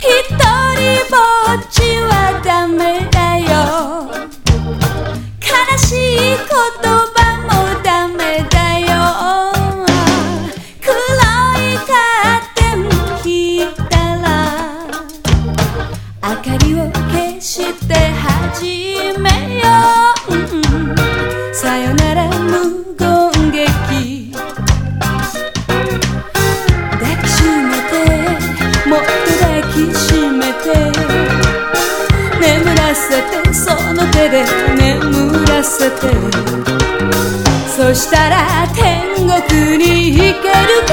一人ぼっちはダメだよ。悲しい言葉もダメだよ。黒いカーテン引いたら明かりを消して始めよう、さよなら無言劇。抱きしめてもっと抱きしめて、眠らせてその手で眠らせて、そしたら天国に行ける